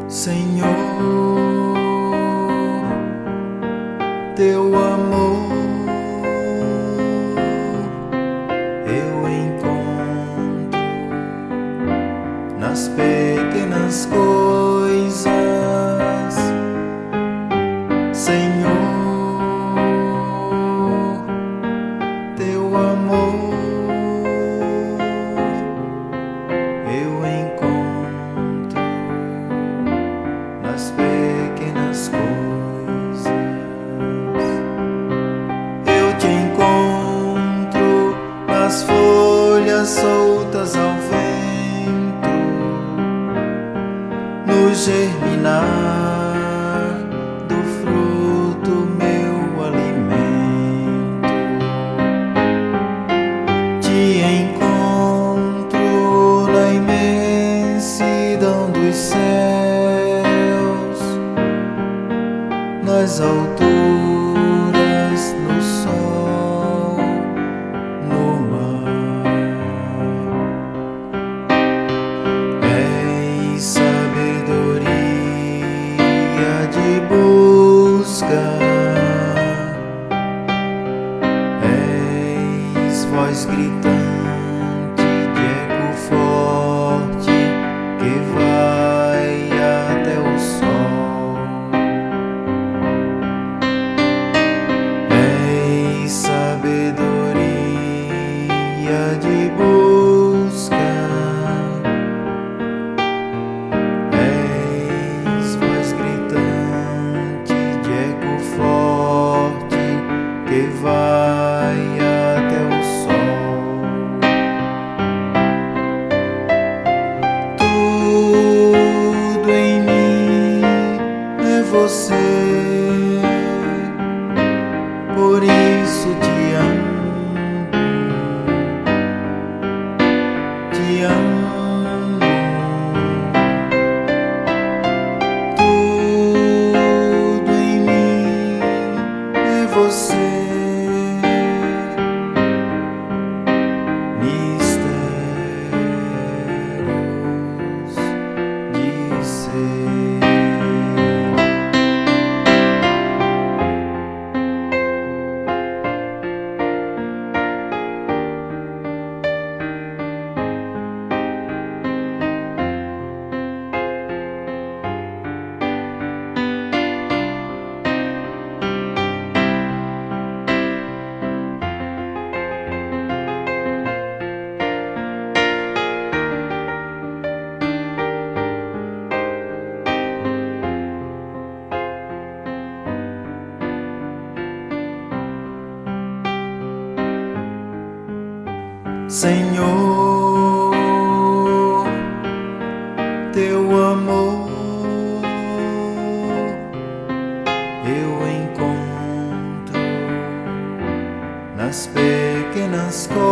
Senhor, teu amor eu encontro nas pequenas coisas. Senhor, teu amor eu encontro nas pequenas coisas. Eu te encontro nas folhas soltas ao vento, no germinar do fruto, meu alimento. Te encontro na imensidão dos céus, nas alturas, no sol, no mar. És sabedoria de busca, és voz gritante de eco forte que vai até o sol. És sabedoria de busca, és voz gritante de eco forte que vai até o sol. Tudo em mim é você, por isso te amo, te amo. Tudo em mim é você, mistérios de ser. Senhor, teu amor eu encontro nas pequenas coisas.